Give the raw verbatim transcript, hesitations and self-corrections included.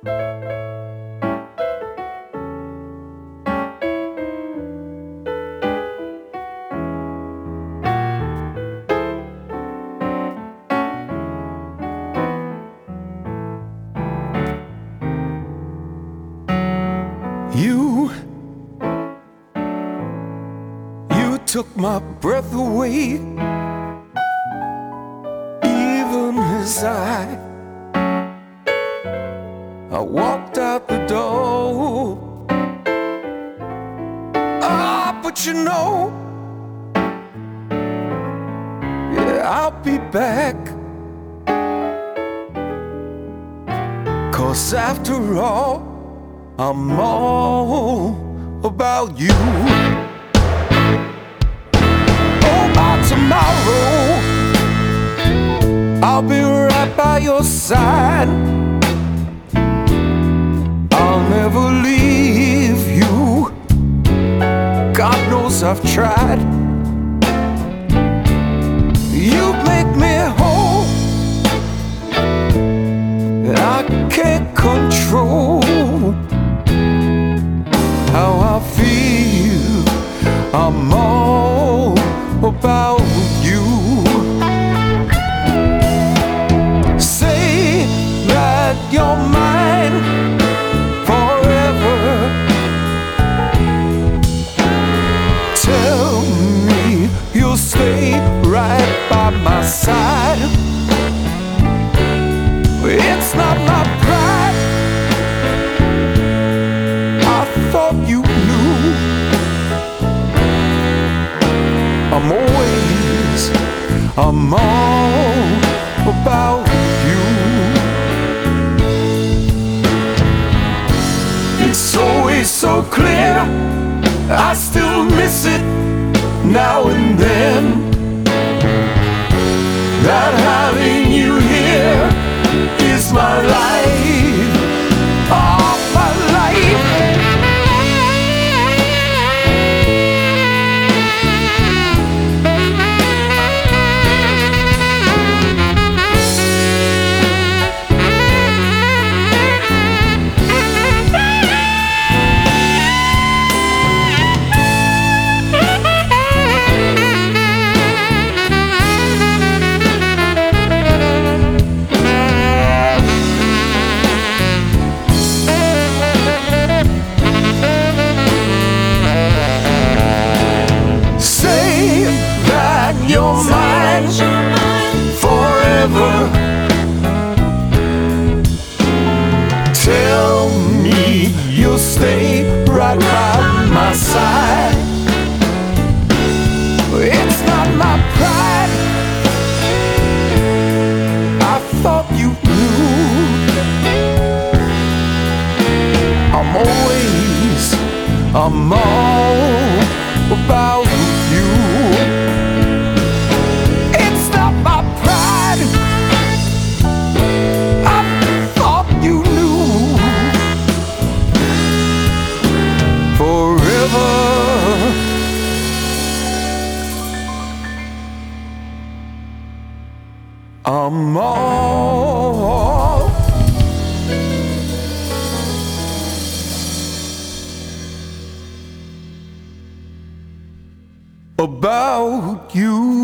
You, you took my breath away, even as I, I walked out the door. Ah, but you know, yeah, I'll be back. 'Cause after all, I'm all about you. Oh, by tomorrow, I'll be right by your side. I'll never leave you. God knows I've tried. You make me whole, and I can't control how I feel. I'm all about you. Say that you're mine forever. Tell me you'll stay right by my side. It's not my pride, I thought you knew. I'm always, I'm all about you. It's always so clear, I still miss it now and then, that having you here is my life, all my life. You're mine forever. Tell me you'll stay right by my side. It's not my pride, I thought you knew. I'm always, I'm all about you. I'm all about you.